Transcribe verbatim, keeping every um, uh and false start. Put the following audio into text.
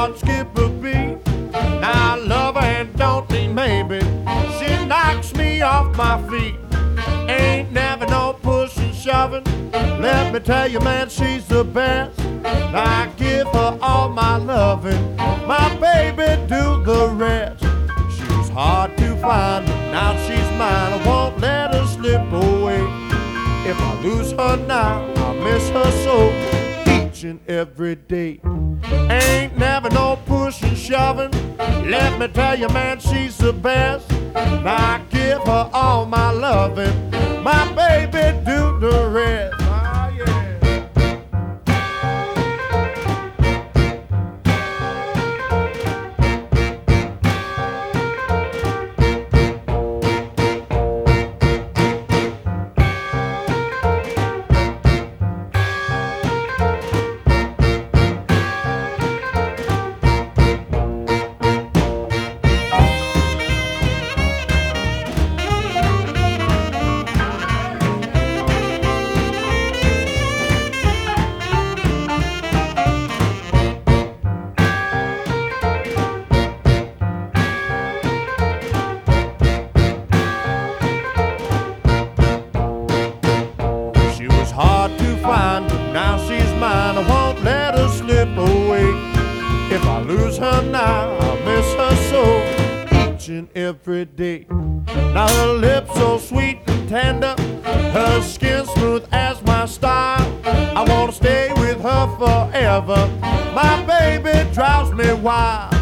don't skip a beat. Now I love her and don't think maybe she knocks me off my feet. Ain't never no pushing, shoving. Let me tell you, man, she's the best. I give her all my loving. My baby do the rest. She was hard to find, but now she's mine. I won't let her slip away. If I lose her now, I'll miss her so each and every day. Ain't never no pushing, shoving. Let me tell you, man, she's the best. I give her all my loving. My baby do the rest. Ah, yeah. Hard to find, but now she's mine. I won't let her slip away. If I lose her now, I'll miss her so each and every day. Now her lips so sweet and tender, her skin smooth as my style. I wanna stay with her forever. My baby drives me wild.